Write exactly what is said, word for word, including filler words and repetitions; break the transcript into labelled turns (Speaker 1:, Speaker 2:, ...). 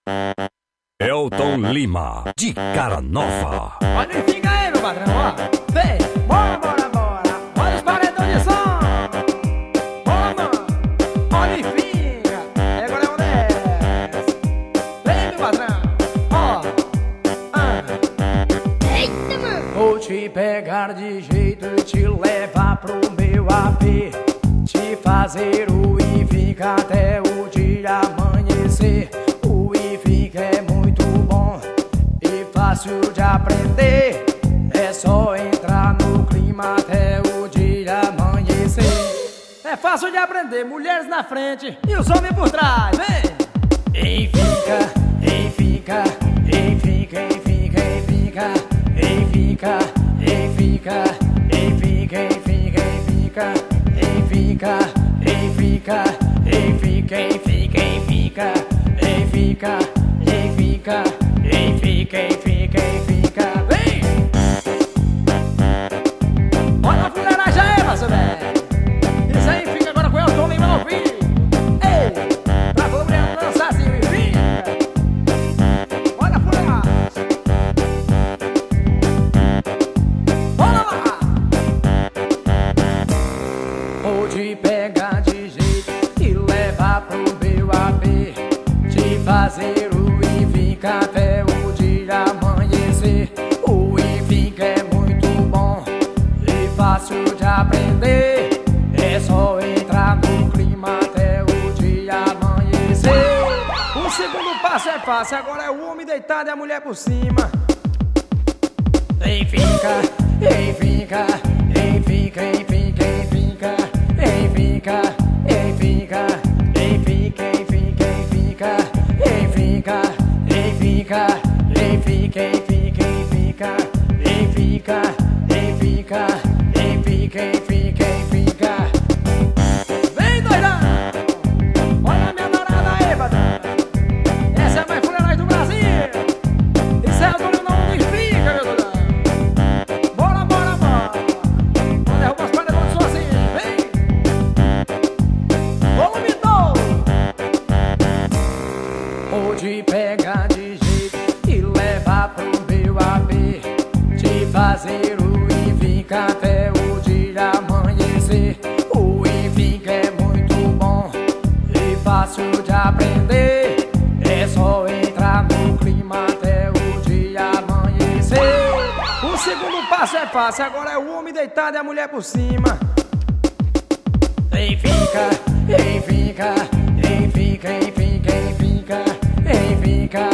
Speaker 1: Elton Lima, de cara nova.
Speaker 2: Olha e fica aí, meu padrão, ó. Vem, bora, bora, bora. Olha os paredão de som. Bora, mano. Olha e fica. É agora é onde é. Vem, meu padrão. Ó. Ah. Eita, mano. Vou te pegar de jeito e te levar pro meu A P. Te fazer o e fica até o dia amanhecer. O e fica é muito bom e fácil de aprender. É só entrar no clima até o dia amanhecer. É fácil de aprender, mulheres na frente e os homens por trás, vem! E fica, e fica, e fica, e fica, e fica, e fica, e fica, e fica, e fica, e fica, e fica, e fica, e fica, e fica, e fica, e fica, e fica, e fica, e fica, e fica, vem! Olha a fuleiragem aí, mas velho! Isso aí fica agora com o Elton Lima no ouvido. Ei! Pra todo mundo dançar assim, e fica! Olha a fuleiragem! Bora lá! Vou te pegar de jeito e levar pro meu A P. Te fazer o e fica até o dia amanhecer. O e fica é muito bom e fácil de aprender. É só entrar no clima até o dia amanhecer. O segundo passo é fácil, agora é o homem deitado e a mulher por cima. E fica, e fica, e fica, e fica, e fica, e fica, e fica, e fica, e fica, e fica, e fica, e fica, e fica, e fica, e fica, e fica, e fica, e fica, e fica, e fica. Vem, doidão! Olha a minha narada aí, patrão. Essa é a mais fuleiragem do Brasil. Isso é o dono não onde fica, meu doidão. Bora, bora, bora. Vou derrubar os paredões sozinho, vem! Volume dois. Vou te pegar de jeito e levar pro meu A P. Te fazer o e fica até o dia amanhecer. O e fica é muito bom e fácil de aprender. É só entrar no clima até o dia amanhecer. O segundo passo é fácil, agora é o homem deitado e a mulher por cima. E fica, e fica, e fica, e fica, e fica, e fica,